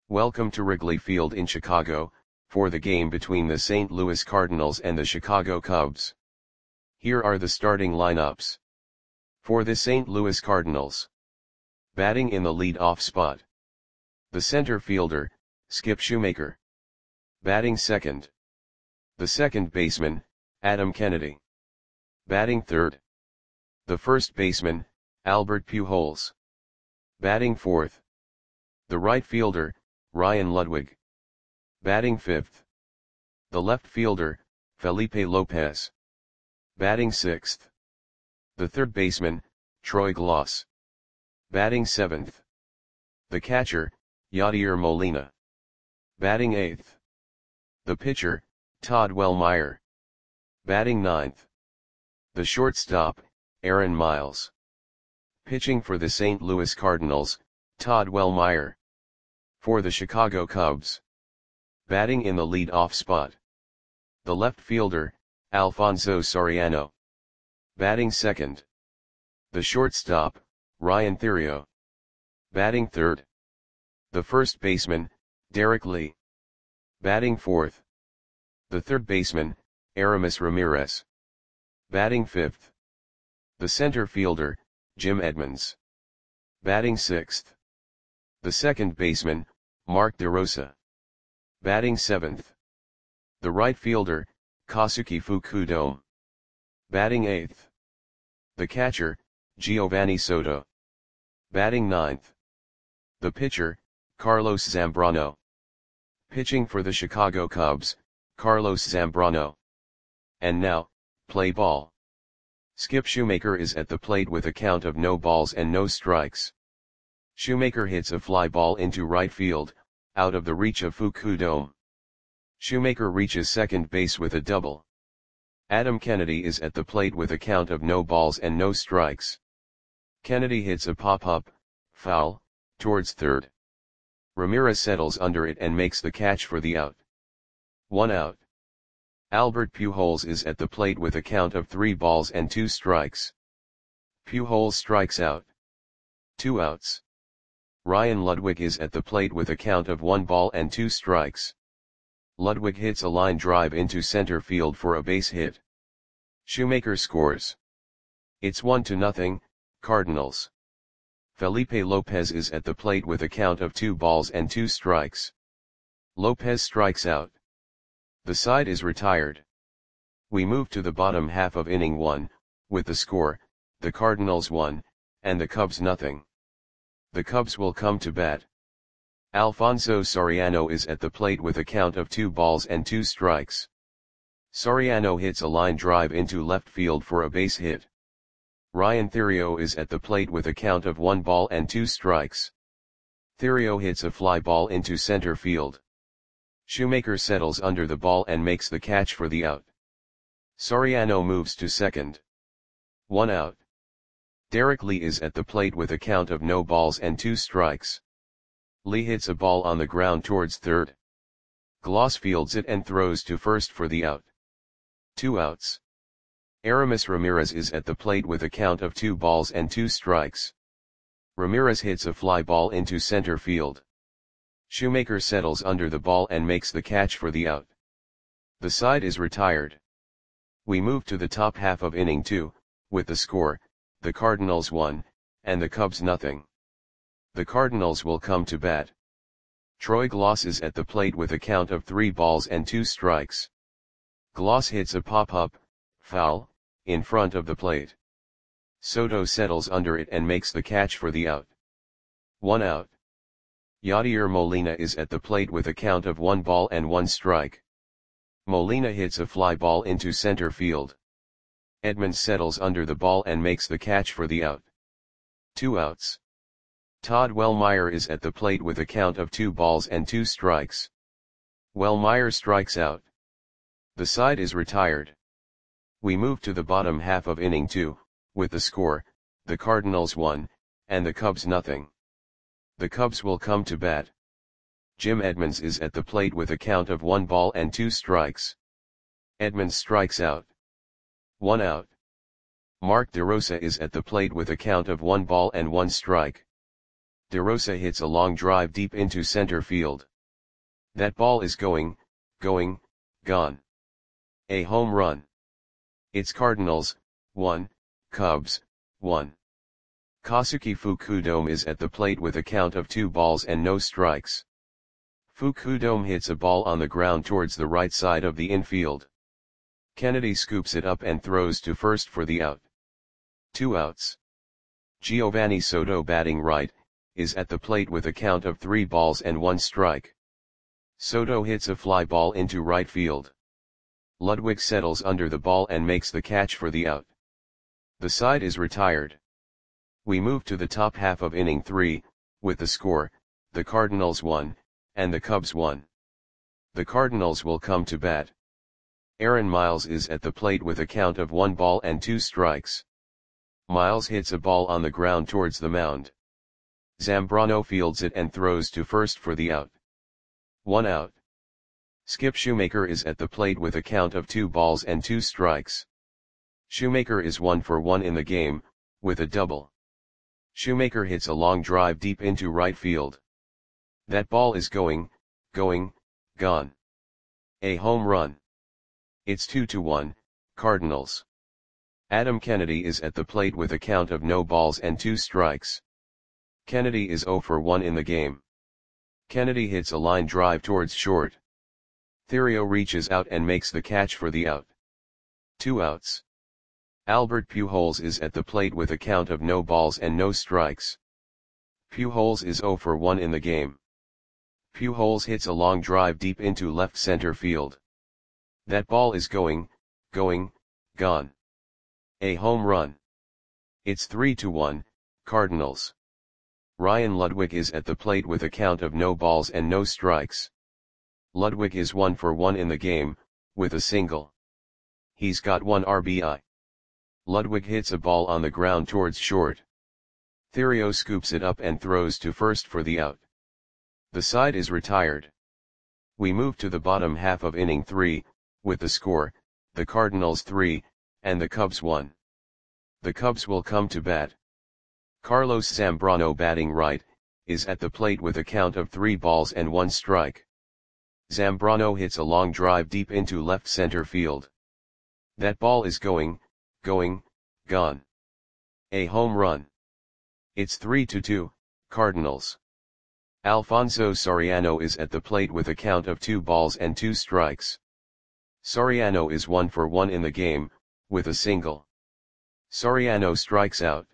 Welcome to Wrigley Field in Chicago, for the game between the St. Louis Cardinals and the Chicago Cubs. Here are the starting lineups. For the St. Louis Cardinals. Batting in the lead-off spot. The center fielder, Skip Shoemaker. Batting second. The second baseman, Adam Kennedy. Batting third. The first baseman, Albert Pujols. Batting fourth. The right fielder, Ryan Ludwig. Batting fifth. The left fielder, Felipe Lopez. Batting sixth. The third baseman, Troy Glaus. Batting seventh. The catcher, Yadier Molina. Batting eighth. The pitcher, Todd Wellmeyer. Batting ninth. The shortstop, Aaron Miles. Pitching for the St. Louis Cardinals, Todd Wellmeyer. For the Chicago Cubs. Batting in the lead-off spot. The left fielder, Alfonso Soriano. Batting second. The shortstop, Ryan Theriot. Batting third. The first baseman, Derek Lee. Batting fourth. The third baseman, Aramis Ramirez. Batting fifth. The center fielder, Jim Edmonds. Batting sixth. The second baseman, Mark DeRosa. Batting seventh. The right fielder, Kosuke Fukudome. Batting eighth. The catcher, Giovanni Soto. Batting ninth. The pitcher, Carlos Zambrano. Pitching for the Chicago Cubs, Carlos Zambrano. And now, play ball. Skip Shoemaker is at the plate with a count of no balls and no strikes. Shoemaker hits a fly ball into right field, out of the reach of Fukudome. Shoemaker reaches second base with a double. Adam Kennedy is at the plate with a count of no balls and no strikes. Kennedy hits a pop-up, foul, towards third. Ramirez settles under it and makes the catch for the out. 1 out. Albert Pujols is at the plate with a count of 3 balls and 2 strikes. Pujols strikes out. 2 outs. Ryan Ludwig is at the plate with a count of 1 ball and 2 strikes. Ludwig hits a line drive into center field for a base hit. Shoemaker scores. It's 1-0, Cardinals. Felipe Lopez is at the plate with a count of 2 balls and 2 strikes. Lopez strikes out. The side is retired. We move to the bottom half of inning 1, with the score, the Cardinals 1, and the Cubs 0. The Cubs will come to bat. Alfonso Soriano is at the plate with a count of 2 balls and 2 strikes. Soriano hits a line drive into left field for a base hit. Ryan Theriot is at the plate with a count of 1 ball and 2 strikes. Theriot hits a fly ball into center field. Shoemaker settles under the ball and makes the catch for the out. Soriano moves to second. 1 out. Derek Lee is at the plate with a count of no balls and 2 strikes. Lee hits a ball on the ground towards third. Glaus fields it and throws to first for the out. 2 outs. Aramis Ramirez is at the plate with a count of 2 balls and 2 strikes. Ramirez hits a fly ball into center field. Shoemaker settles under the ball and makes the catch for the out. The side is retired. We move to the top half of inning 2, with the score, the Cardinals 1, and the Cubs 0. The Cardinals will come to bat. Troy Glaus is at the plate with a count of 3 balls and 2 strikes. Glaus hits a pop-up, foul, in front of the plate. Soto settles under it and makes the catch for the out. 1 out. Yadier Molina is at the plate with a count of 1 ball and 1 strike. Molina hits a fly ball into center field. Edmonds settles under the ball and makes the catch for the out. 2 outs. Todd Wellmeyer is at the plate with a count of 2 balls and 2 strikes. Wellmeyer strikes out. The side is retired. We move to the bottom half of inning 2, with the score, the Cardinals 1, and the Cubs 0. The Cubs will come to bat. Jim Edmonds is at the plate with a count of 1 ball and 2 strikes. Edmonds strikes out. 1 out. Mark DeRosa is at the plate with a count of 1 ball and 1 strike. DeRosa hits a long drive deep into center field. That ball is going, gone. A home run. It's Cardinals, 1, Cubs, 1. Kazuki Fukudome is at the plate with a count of 2 balls and no strikes. Fukudome hits a ball on the ground towards the right side of the infield. Kennedy scoops it up and throws to first for the out. 2 outs. Giovanni Soto, batting right, is at the plate with a count of 3 balls and 1 strike. Soto hits a fly ball into right field. Ludwig settles under the ball and makes the catch for the out. The side is retired. We move to the top half of inning 3, with the score, the Cardinals 1, and the Cubs 1. The Cardinals will come to bat. Aaron Miles is at the plate with a count of 1 ball and 2 strikes. Miles hits a ball on the ground towards the mound. Zambrano fields it and throws to first for the out. 1 out. Skip Shoemaker is at the plate with a count of 2 balls and 2 strikes. Shoemaker is 1 for 1 in the game, with a double. Shoemaker hits a long drive deep into right field. That ball is going, gone. A home run. It's 2-1, Cardinals. Adam Kennedy is at the plate with a count of no balls and 2 strikes. Kennedy is 0 for 1 in the game. Kennedy hits a line drive towards short. Theriot reaches out and makes the catch for the out. 2 outs. Albert Pujols is at the plate with a count of no balls and no strikes. Pujols is 0 for 1 in the game. Pujols hits a long drive deep into left center field. That ball is going, gone. A home run. It's 3-1, Cardinals. Ryan Ludwig is at the plate with a count of no balls and no strikes. Ludwig is 1 for 1 in the game, with a single. He's got 1 RBI. Ludwig hits a ball on the ground towards short. Theriot scoops it up and throws to first for the out. The side is retired. We move to the bottom half of inning 3, with the score, the Cardinals 3, and the Cubs 1. The Cubs will come to bat. Carlos Zambrano, batting right, is at the plate with a count of 3 balls and 1 strike. Zambrano hits a long drive deep into left center field. That ball is going, gone. A home run. It's 3-2, Cardinals. Alfonso Soriano is at the plate with a count of 2 balls and 2 strikes. Soriano is 1 for 1 in the game, with a single. Soriano strikes out.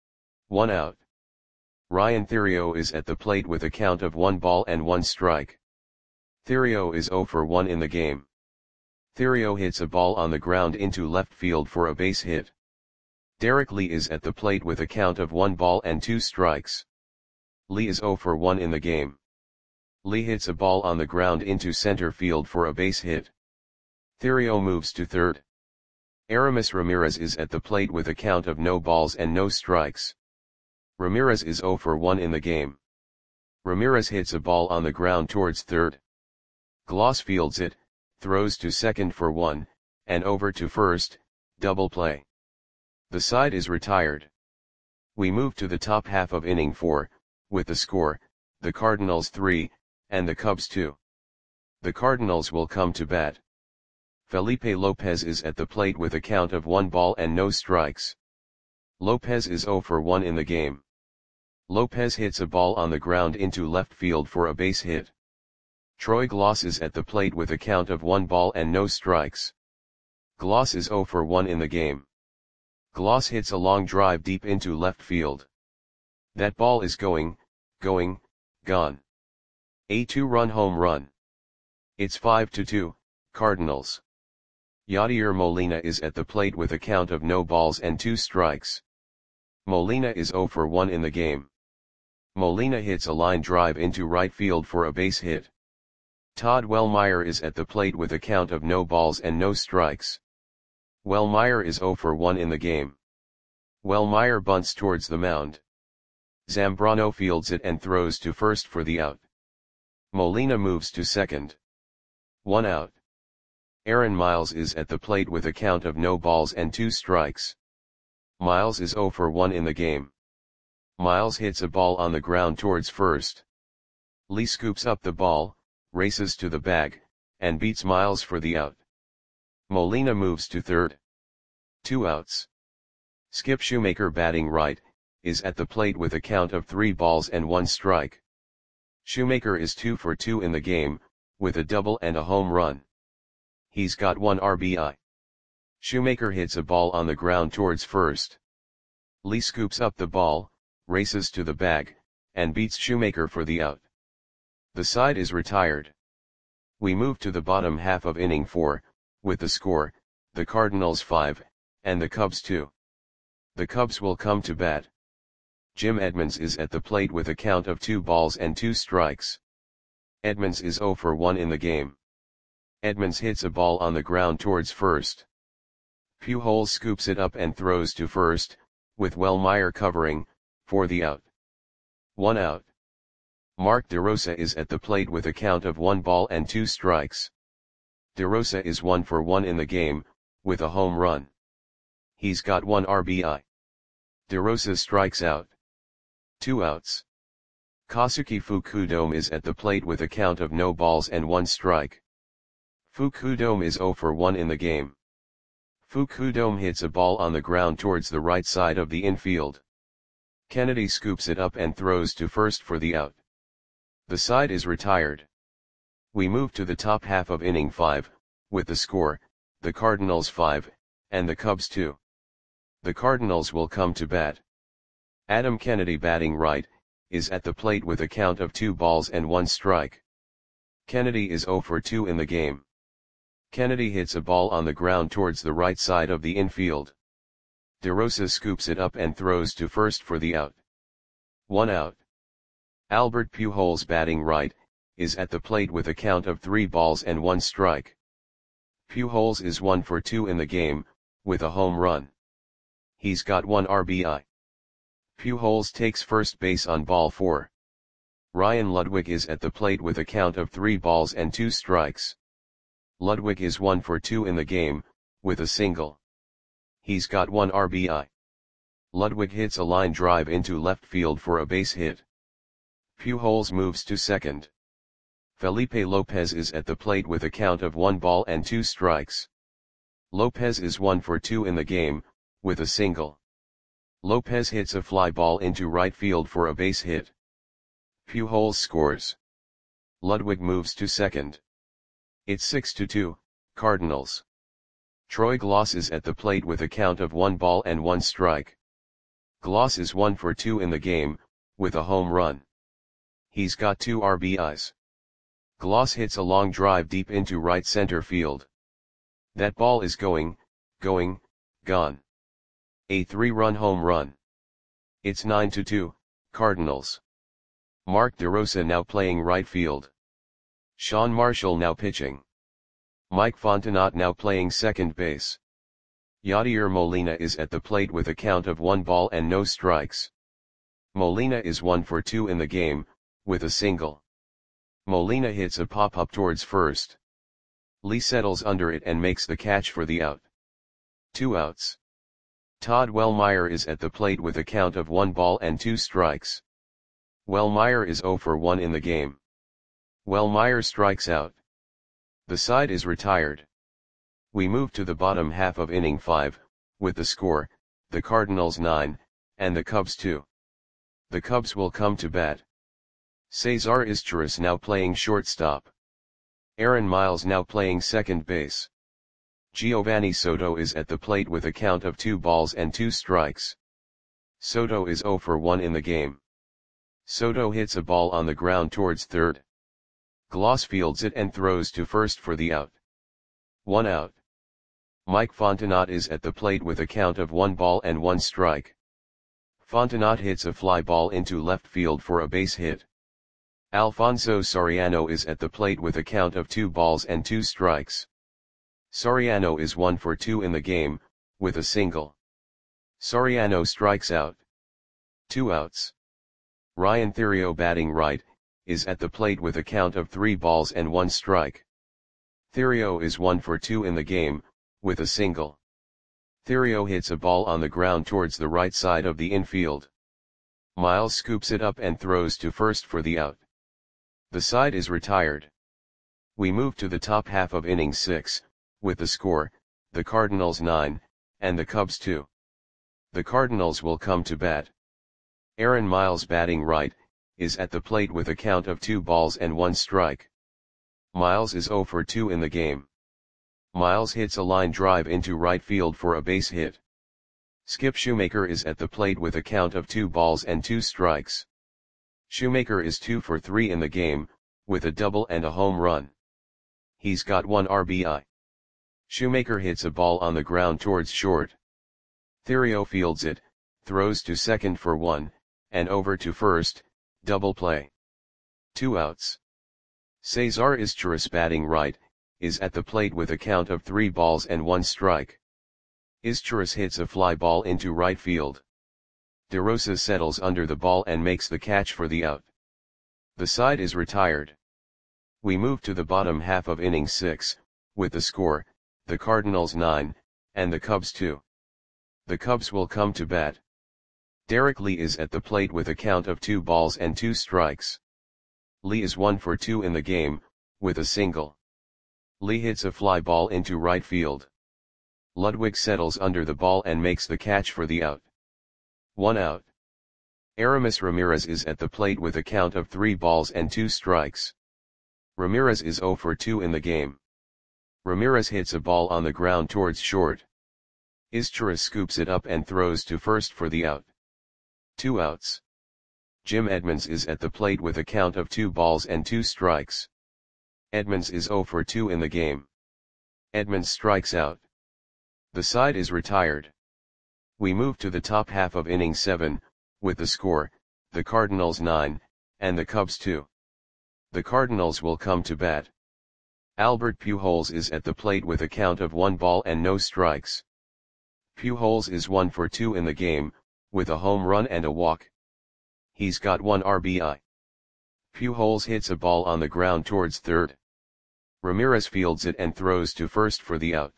1 out. Ryan Theriot is at the plate with a count of 1 ball and 1 strike. Theriot is 0 for 1 in the game. Theriot hits a ball on the ground into left field for a base hit. Derek Lee is at the plate with a count of 1 ball and 2 strikes. Lee is 0 for 1 in the game. Lee hits a ball on the ground into center field for a base hit. Theriot moves to third. Aramis Ramirez is at the plate with a count of no balls and no strikes. Ramirez is 0 for 1 in the game. Ramirez hits a ball on the ground towards third. Gloss fields it, throws to second for 1, and over to first, double play. The side is retired. We move to the top half of inning 4, with the score, the Cardinals 3, and the Cubs 2. The Cardinals will come to bat. Felipe Lopez is at the plate with a count of 1 ball and no strikes. Lopez is 0 for 1 in the game. Lopez hits a ball on the ground into left field for a base hit. Troy Gloss is at the plate with a count of 1 ball and no strikes. Gloss is 0 for 1 in the game. Gloss hits a long drive deep into left field. That ball is going, gone. A 2-run home run. It's 5-2, Cardinals. Yadier Molina is at the plate with a count of no balls and 2 strikes. Molina is 0 for 1 in the game. Molina hits a line drive into right field for a base hit. Todd Wellmeyer is at the plate with a count of no balls and no strikes. Wellmeyer is 0 for 1 in the game. Wellmeyer bunts towards the mound. Zambrano fields it and throws to first for the out. Molina moves to second. 1 out. Aaron Miles is at the plate with a count of no balls and 2 strikes. Miles is 0 for 1 in the game. Miles hits a ball on the ground towards first. Lee scoops up the ball, races to the bag, and beats Miles for the out. Molina moves to third. 2 outs. Skip Shoemaker batting right, is at the plate with a count of 3 balls and 1 strike. Shoemaker is 2 for 2 in the game, with a double and a home run. He's got 1 RBI. Shoemaker hits a ball on the ground towards first. Lee scoops up the ball, races to the bag, and beats Shoemaker for the out. The side is retired. We move to the bottom half of inning 4, with the score, the Cardinals 5, and the Cubs 2. The Cubs will come to bat. Jim Edmonds is at the plate with a count of 2 balls and 2 strikes. Edmonds is 0 for 1 in the game. Edmonds hits a ball on the ground towards first. Pujols scoops it up and throws to first, with Wellmeyer covering, for the out. 1 out. Mark DeRosa is at the plate with a count of 1 ball and 2 strikes. DeRosa is 1 for 1 in the game, with a home run. He's got 1 RBI. DeRosa strikes out. 2 outs. Kosuke Fukudome is at the plate with a count of no balls and 1 strike. Fukudome is 0 for 1 in the game. Fukudome hits a ball on the ground towards the right side of the infield. Kennedy scoops it up and throws to first for the out. The side is retired. We move to the top half of inning 5, with the score, the Cardinals 5, and the Cubs 2. The Cardinals will come to bat. Adam Kennedy batting right, is at the plate with a count of 2 balls and 1 strike. Kennedy is 0 for 2 in the game. Kennedy hits a ball on the ground towards the right side of the infield. DeRosa scoops it up and throws to first for the out. 1 out. Albert Pujols batting right, is at the plate with a count of 3 balls and 1 strike. Pujols is 1 for 2 in the game, with a home run. He's got 1 RBI. Pujols takes first base on ball 4. Ryan Ludwig is at the plate with a count of 3 balls and 2 strikes. Ludwig is 1 for 2 in the game, with a single. He's got 1 RBI. Ludwig hits a line drive into left field for a base hit. Pujols moves to second. Felipe Lopez is at the plate with a count of 1 ball and 2 strikes. Lopez is 1 for 2 in the game, with a single. Lopez hits a fly ball into right field for a base hit. Pujols scores. Ludwig moves to second. It's 6-2, Cardinals. Troy Glaus is at the plate with a count of 1 ball and 1 strike. Glaus is 1 for 2 in the game, with a home run. He's got 2 RBIs. Glaus hits a long drive deep into right center field. That ball is gone. A 3-run home run. It's 9-2, Cardinals. Mark DeRosa now playing right field. Sean Marshall now pitching. Mike Fontenot now playing second base. Yadier Molina is at the plate with a count of 1 ball and no strikes. Molina is 1 for 2 in the game, with a single. Molina hits a pop-up towards first. Lee settles under it and makes the catch for the out. 2 outs. Todd Wellmeyer is at the plate with a count of 1 ball and 2 strikes. Wellmeyer is 0 for 1 in the game. Wellmeyer strikes out. The side is retired. We move to the bottom half of inning 5, with the score, the Cardinals 9, and the Cubs 2. The Cubs will come to bat. Cesar Izturis now playing shortstop. Aaron Miles now playing second base. Giovanni Soto is at the plate with a count of 2 balls and 2 strikes. Soto is 0 for 1 in the game. Soto hits a ball on the ground towards third. Glaus fields it and throws to first for the out. 1 out. Mike Fontenot is at the plate with a count of 1 ball and 1 strike. Fontenot hits a fly ball into left field for a base hit. Alfonso Soriano is at the plate with a count of 2 balls and 2 strikes. Soriano is 1 for 2 in the game, with a single. Soriano strikes out. 2 outs. Ryan Theriot batting right, is at the plate with a count of 3 balls and 1 strike. Theriot is 1 for 2 in the game, with a single. Theriot hits a ball on the ground towards the right side of the infield. Miles scoops it up and throws to first for the out. The side is retired. We move to the top half of inning 6, with the score, the Cardinals 9, and the Cubs 2. The Cardinals will come to bat. Aaron Miles, batting right, is at the plate with a count of 2 balls and 1 strike. Miles is 0 for 2 in the game. Miles hits a line drive into right field for a base hit. Skip Shoemaker is at the plate with a count of 2 balls and 2 strikes. Shoemaker is 2 for 3 in the game, with a double and a home run. He's got 1 RBI. Shoemaker hits a ball on the ground towards short. Theriot fields it, throws to second for 1, and over to first, double play. 2 outs. Cesar Izturis, batting right, is at the plate with a count of 3 balls and 1 strike. Izturis hits a fly ball into right field. DeRosa settles under the ball and makes the catch for the out. The side is retired. We move to the bottom half of inning 6, with the score, the Cardinals 9, and the Cubs 2. The Cubs will come to bat. Derek Lee is at the plate with a count of 2 balls and 2 strikes. Lee is 1 for 2 in the game, with a single. Lee hits a fly ball into right field. Ludwig settles under the ball and makes the catch for the out. 1 out. Aramis Ramirez is at the plate with a count of 3 balls and 2 strikes. Ramirez is 0 for 2 in the game. Ramirez hits a ball on the ground towards short. Izturis scoops it up and throws to first for the out. 2 outs. Jim Edmonds is at the plate with a count of 2 balls and 2 strikes. Edmonds is 0 for 2 in the game. Edmonds strikes out. The side is retired. We move to the top half of inning 7, with the score, the Cardinals 9, and the Cubs 2. The Cardinals will come to bat. Albert Pujols is at the plate with a count of 1 ball and no strikes. Pujols is 1 for 2 in the game, with a home run and a walk. He's got 1 RBI. Pujols hits a ball on the ground towards third. Ramirez fields it and throws to first for the out.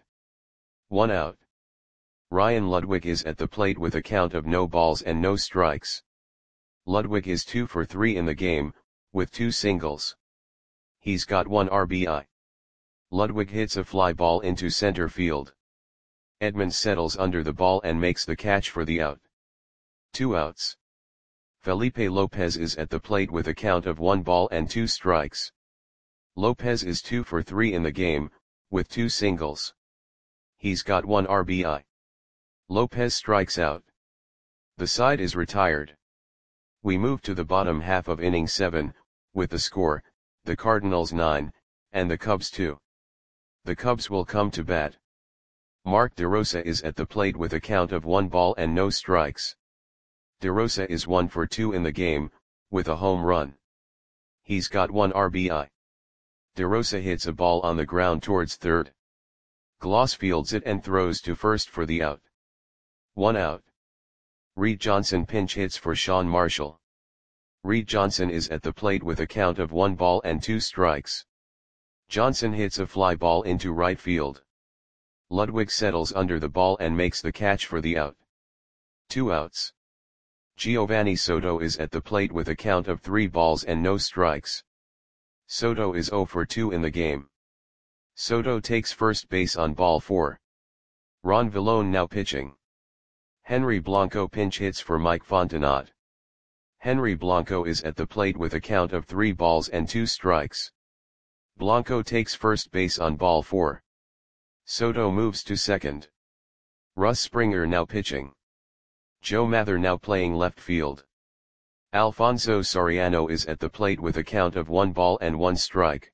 1 out. Ryan Ludwig is at the plate with a count of no balls and no strikes. Ludwig is 2 for 3 in the game, with 2 singles. He's got 1 RBI. Ludwig hits a fly ball into center field. Edmonds settles under the ball and makes the catch for the out. 2 outs. Felipe Lopez is at the plate with a count of 1 ball and 2 strikes. Lopez is 2 for 3 in the game, with 2 singles. He's got 1 RBI. Lopez strikes out. The side is retired. We move to the bottom half of inning 7, with the score, the Cardinals 9, and the Cubs 2. The Cubs will come to bat. Mark DeRosa is at the plate with a count of 1 ball and no strikes. DeRosa is 1 for 2 in the game, with a home run. He's got 1 RBI. DeRosa hits a ball on the ground towards third. Gloss fields it and throws to first for the out. 1 out. Reed Johnson pinch hits for Sean Marshall. Reed Johnson is at the plate with a count of 1 ball and 2 strikes. Johnson hits a fly ball into right field. Ludwig settles under the ball and makes the catch for the out. 2 outs. Giovanni Soto is at the plate with a count of 3 balls and no strikes. Soto is 0 for 2 in the game. Soto takes first base on ball 4. Ron Villone now pitching. Henry Blanco pinch hits for Mike Fontenot. Henry Blanco is at the plate with a count of 3 balls and 2 strikes. Blanco takes first base on ball 4. Soto moves to second. Russ Springer now pitching. Joe Mather now playing left field. Alfonso Soriano is at the plate with a count of 1 ball and 1 strike.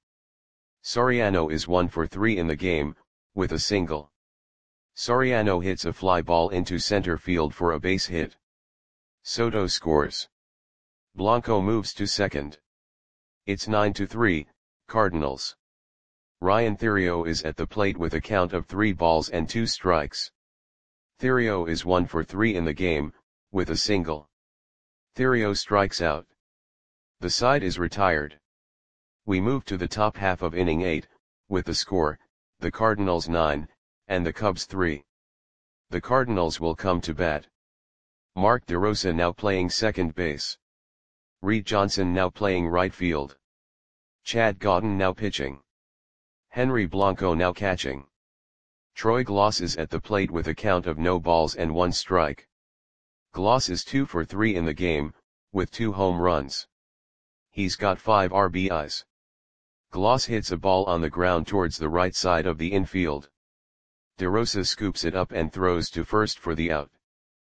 Soriano is 1 for 3 in the game, with a single. Soriano hits a fly ball into center field for a base hit. Soto scores. Blanco moves to second. It's 9-3, Cardinals. Ryan Theriot is at the plate with a count of 3 balls and 2 strikes. Theriot is 1 for 3 in the game, with a single. Theriot strikes out. The side is retired. We move to the top half of inning 8, with the score, the Cardinals 9, and the Cubs 3. The Cardinals will come to bat. Mark DeRosa now playing second base. Reed Johnson now playing right field. Chad Godden now pitching. Henry Blanco now catching. Troy Gloss is at the plate with a count of no balls and 1 strike. Gloss is 2 for 3 in the game, with 2 home runs. He's got 5 RBIs. Gloss hits a ball on the ground towards the right side of the infield. DeRosa scoops it up and throws to first for the out.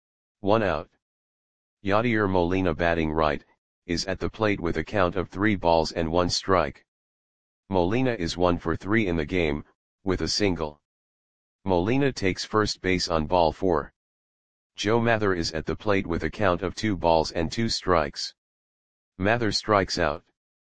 1 out. Yadier Molina batting right, is at the plate with a count of 3 balls and 1 strike. Molina is 1 for 3 in the game, with a single. Molina takes first base on ball 4. Joe Mather is at the plate with a count of 2 balls and 2 strikes. Mather strikes out.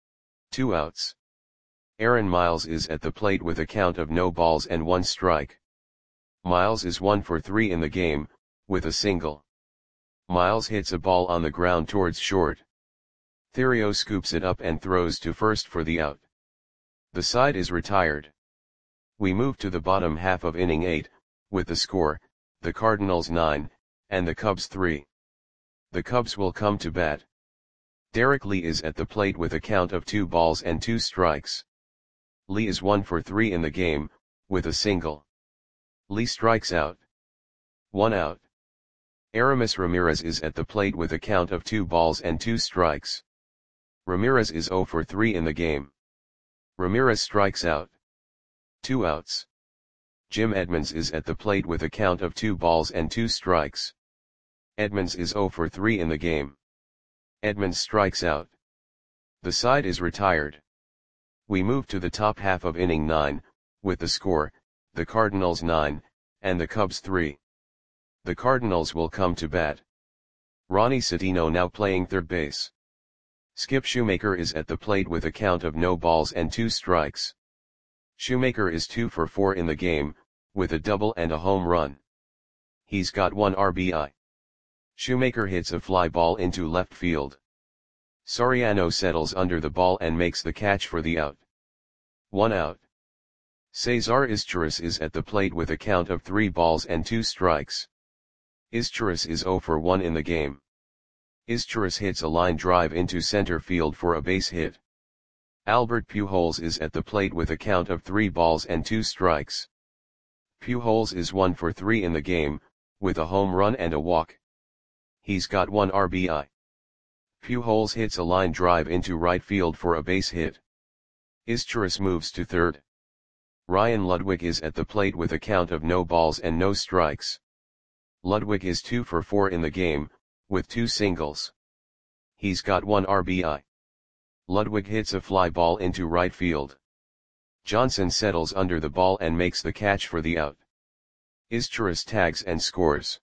2 outs. Aaron Miles is at the plate with a count of no balls and 1 strike. Miles is 1 for 3 in the game, with a single. Miles hits a ball on the ground towards short. Theriot scoops it up and throws to first for the out. The side is retired. We move to the bottom half of inning 8, with the score, the Cardinals 9, and the Cubs 3. The Cubs will come to bat. Derek Lee is at the plate with a count of 2 balls and 2 strikes. Lee is 1 for 3 in the game, with a single. Lee strikes out. 1 out. Aramis Ramirez is at the plate with a count of 2 balls and 2 strikes. Ramirez is 0 for 3 in the game. Ramirez strikes out. 2 outs. Jim Edmonds is at the plate with a count of 2 balls and 2 strikes. Edmonds is 0 for 3 in the game. Edmonds strikes out. The side is retired. We move to the top half of inning 9, with the score, the Cardinals 9, and the Cubs 3. The Cardinals will come to bat. Ronnie Sedino now playing third base. Skip Shoemaker is at the plate with a count of no balls and 2 strikes. Shoemaker is 2 for 4 in the game, with a double and a home run. He's got 1 RBI. Shoemaker hits a fly ball into left field. Soriano settles under the ball and makes the catch for the out. 1 out. Cesar Izturis is at the plate with a count of 3 balls and 2 strikes. Izturis is 0 for 1 in the game. Izturis hits a line drive into center field for a base hit. Albert Pujols is at the plate with a count of 3 balls and 2 strikes. Pujols is 1 for 3 in the game, with a home run and a walk. He's got 1 RBI. Pujols hits a line drive into right field for a base hit. Izturis moves to third. Ryan Ludwig is at the plate with a count of no balls and no strikes. Ludwig is 2 for 4 in the game, with 2 singles. He's got 1 RBI. Ludwig hits a fly ball into right field. Johnson settles under the ball and makes the catch for the out. Izturis tags and scores.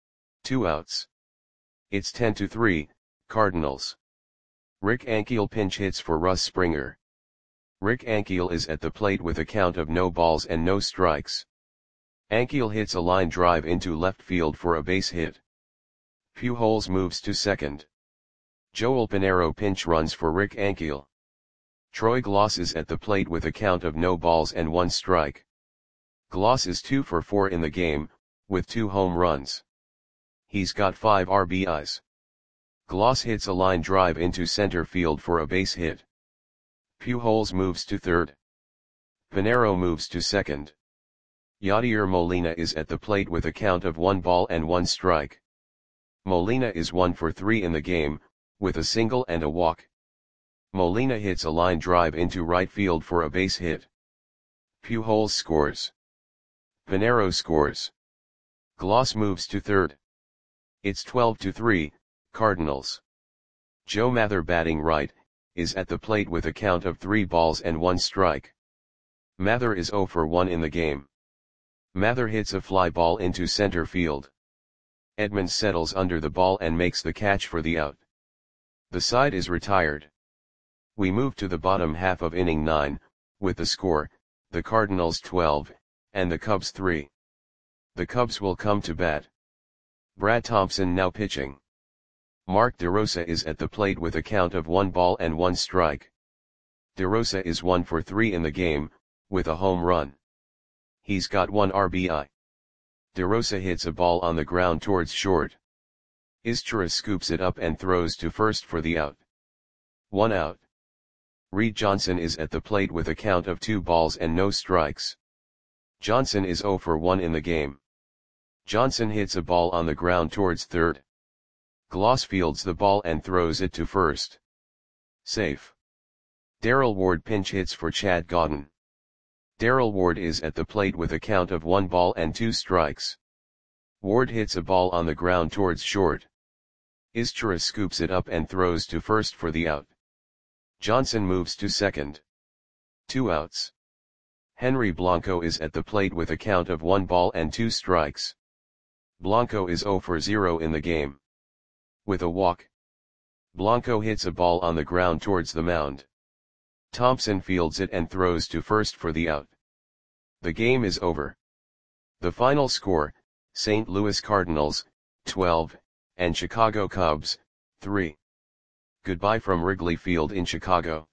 2 outs. It's 10-3, Cardinals. Rick Ankiel pinch hits for Russ Springer. Rick Ankiel is at the plate with a count of no balls and no strikes. Ankiel hits a line drive into left field for a base hit. Pujols moves to second. Joel Pinheiro pinch runs for Rick Ankiel. Troy Gloss is at the plate with a count of no balls and 1 strike. Gloss is 2 for 4 in the game, with 2 home runs. He's got 5 RBIs. Gloss hits a line drive into center field for a base hit. Pujols moves to third. Pinheiro moves to second. Yadier Molina is at the plate with a count of 1 ball and 1 strike. Molina is 1 for 3 in the game, with a single and a walk. Molina hits a line drive into right field for a base hit. Pujols scores. Pinheiro scores. Gloss moves to third. It's 12-3, Cardinals. Joe Mather batting right, is at the plate with a count of 3 balls and 1 strike. Mather is 0 for 1 in the game. Mather hits a fly ball into center field. Edmonds settles under the ball and makes the catch for the out. The side is retired. We move to the bottom half of inning 9, with the score, the Cardinals 12, and the Cubs 3. The Cubs will come to bat. Brad Thompson now pitching. Mark DeRosa is at the plate with a count of 1 ball and 1 strike. DeRosa is 1 for 3 in the game, with a home run. He's got 1 RBI. DeRosa hits a ball on the ground towards short. Izchara scoops it up and throws to first for the out. 1 out. Reed Johnson is at the plate with a count of 2 balls and no strikes. Johnson is 0 for 1 in the game. Johnson hits a ball on the ground towards third. Gloss fields the ball and throws it to first. Safe. Darrell Ward pinch hits for Chad Godden. Darrell Ward is at the plate with a count of 1 ball and 2 strikes. Ward hits a ball on the ground towards short. Izchara scoops it up and throws to first for the out. Johnson moves to second. 2 outs. Henry Blanco is at the plate with a count of 1 ball and 2 strikes. Blanco is 0 for 0 in the game. With a walk, Blanco hits a ball on the ground towards the mound. Thompson fields it and throws to first for the out. The game is over. The final score, St. Louis Cardinals, 12, and Chicago Cubs, 3. Goodbye from Wrigley Field in Chicago.